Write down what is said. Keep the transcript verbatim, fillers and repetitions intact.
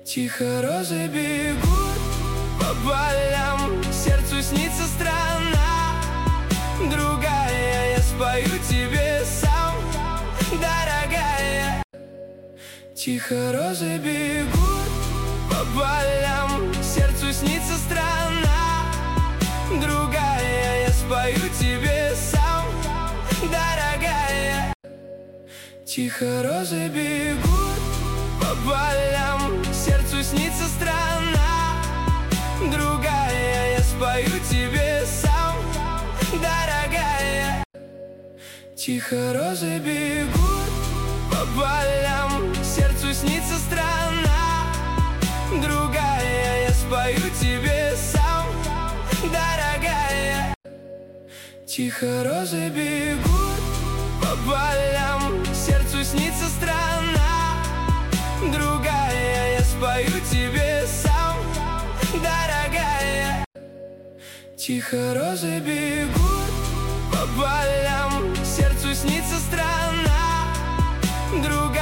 Тихо розы бегут по полям, сердцу снится страна другая. Я спою тебе сам, дорогая. Тихо розы бегут по полям, сердцу снится страна другая. Я спою тебе сам, дорогая. Тихо розы бегут по полям, сердцу снится страна другая. Я спою тебе сам, дорогая. Тихо розы бегут по полям, сердцу снится страна другая. Я спою тебе сам, дорогая. Тихо розы бегут по полям, сердцу снится страна другая. Я спою тебе сам, дорогая. Тихо розы бегут по полям,